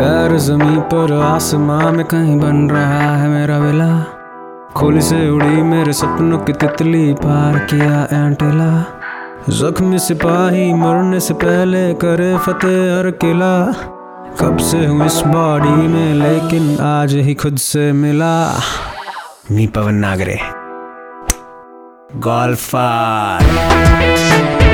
पैर जमीन पर आसमां में कहीं बन रहा है मेरा विला। खोली से उड़ी मेरे सपनों की तितली, पार किया एंटीला। जख्मी सिपाही मरने से पहले करे फतेह हर किला। कब से हूँ इस बॉडी में लेकिन आज ही खुद से मिला। मी पवन नागरे, गोल्फर।